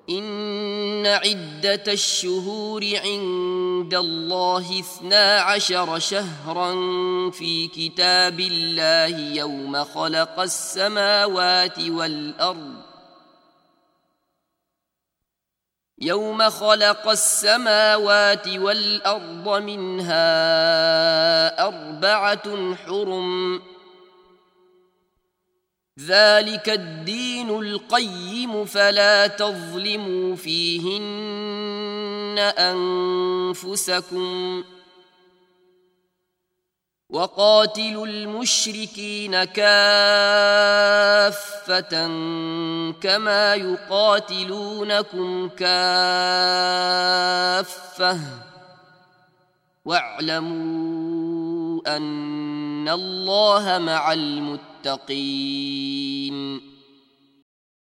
إن عدة الشهور عند الله 12 شهرا في كتاب الله يوم خلق السماوات والأرض منها 4 حرم ذلك الدين القيم فلا تظلموا فيهن أنفسكم وقاتلوا المشركين كافة كما يقاتلونكم كافة واعلموا أن الله مع المتقين